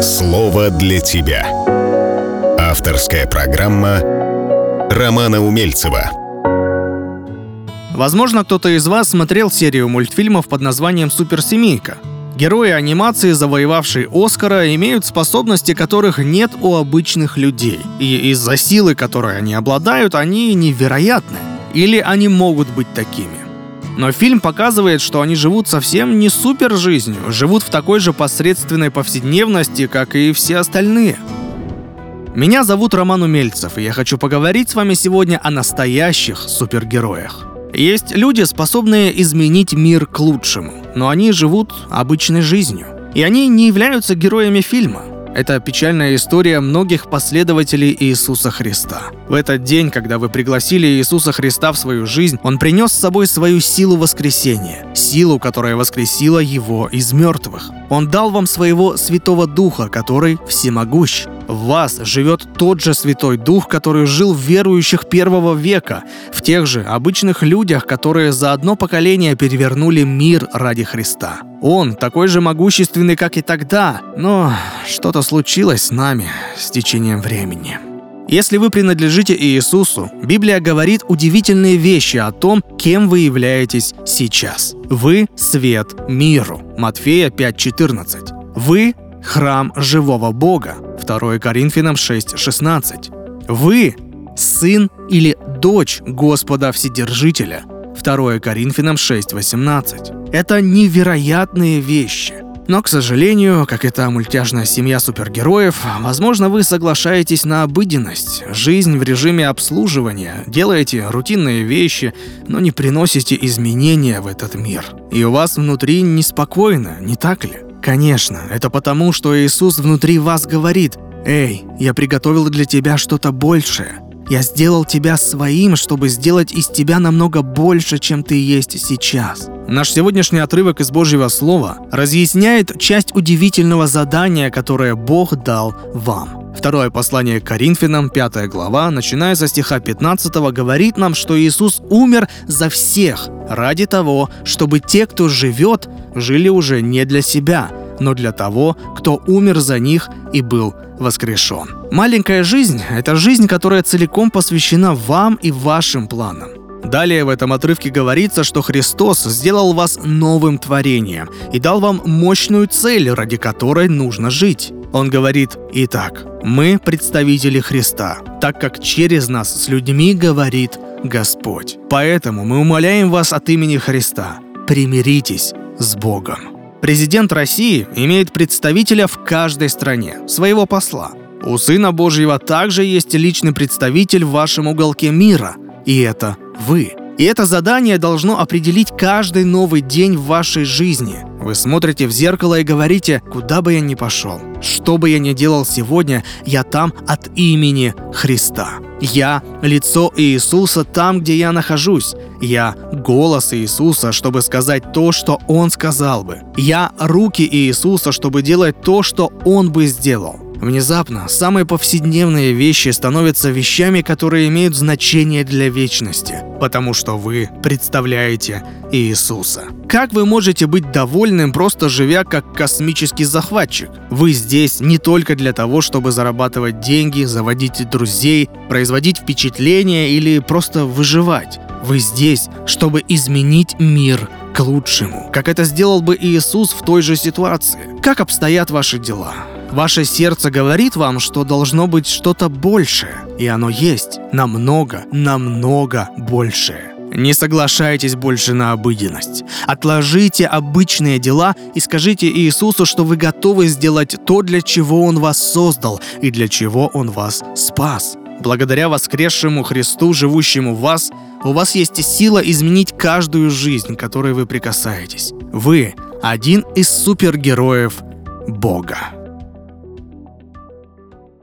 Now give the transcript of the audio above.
Слово для тебя. Авторская программа Романа Умельцева. Возможно, кто-то из вас смотрел серию мультфильмов под названием «Суперсемейка». Герои анимации, завоевавшие Оскара, имеют способности, которых нет у обычных людей. И из-за силы, которой они обладают, они невероятны. Или они могут быть такими. Но фильм показывает, что они живут совсем не супер жизнью, живут в такой же посредственной повседневности, как и все остальные. Меня зовут Роман Умельцев, и я хочу поговорить с вами сегодня о настоящих супергероях. Есть люди, способные изменить мир к лучшему, но они живут обычной жизнью. И они не являются героями фильма. Это печальная история многих последователей Иисуса Христа. В этот день, когда вы пригласили Иисуса Христа в свою жизнь, Он принес с собой свою силу воскресения, силу, которая воскресила Его из мертвых. Он дал вам своего Святого Духа, который всемогущ. В вас живет тот же Святой Дух, который жил в верующих первого века, в тех же обычных людях, которые за одно поколение перевернули мир ради Христа. Он такой же могущественный, как и тогда, но что-то случилось с нами с течением времени. Если вы принадлежите Иисусу, Библия говорит удивительные вещи о том, кем вы являетесь сейчас. Вы – свет миру. Матфея 5:14. Вы – храм живого Бога. 2 Коринфянам 6:16. Вы – сын или дочь Господа Вседержителя. 2 Коринфянам 6:18. Это невероятные вещи. Но, к сожалению, как и та мультяшная семья супергероев, возможно, вы соглашаетесь на обыденность, жизнь в режиме обслуживания, делаете рутинные вещи, но не приносите изменения в этот мир. И у вас внутри неспокойно, не так ли? Конечно, это потому, что Иисус внутри вас говорит: «Эй, я приготовил для тебя что-то большее. Я сделал тебя своим, чтобы сделать из тебя намного больше, чем ты есть сейчас». Наш сегодняшний отрывок из Божьего Слова разъясняет часть удивительного задания, которое Бог дал вам. Второе послание к Коринфянам, 5 глава, начиная со стиха 15, говорит нам, что Иисус умер за всех ради того, чтобы те, кто живет, жили уже не для себя, но для того, кто умер за них и был воскрешен. Маленькая жизнь – это жизнь, которая целиком посвящена вам и вашим планам. Далее в этом отрывке говорится, что Христос сделал вас новым творением и дал вам мощную цель, ради которой нужно жить. Он говорит: «Итак, мы представители Христа, так как через нас с людьми говорит Господь. Поэтому мы умоляем вас от имени Христа: примиритесь с Богом». Президент России имеет представителя в каждой стране, своего посла. У Сына Божьего также есть личный представитель в вашем уголке мира, и это вы. И это задание должно определить каждый новый день в вашей жизни. Вы смотрите в зеркало и говорите: «Куда бы я ни пошел, что бы я ни делал сегодня, я там от имени Христа. Я – лицо Иисуса там, где я нахожусь. Я – голос Иисуса, чтобы сказать то, что Он сказал бы. Я – руки Иисуса, чтобы делать то, что Он бы сделал». Внезапно самые повседневные вещи становятся вещами, которые имеют значение для вечности, потому что вы представляете Иисуса. Как вы можете быть довольным, просто живя как космический захватчик? Вы здесь не только для того, чтобы зарабатывать деньги, заводить друзей, производить впечатления или просто выживать. Вы здесь, чтобы изменить мир к лучшему, как это сделал бы Иисус в той же ситуации. Как обстоят ваши дела? Ваше сердце говорит вам, что должно быть что-то большее, и оно есть намного большее. Не соглашайтесь больше на обыденность. Отложите обычные дела и скажите Иисусу, что вы готовы сделать то, для чего Он вас создал и для чего Он вас спас. Благодаря воскресшему Христу, живущему в вас, у вас есть сила изменить каждую жизнь, к которой вы прикасаетесь. Вы – один из супергероев Бога.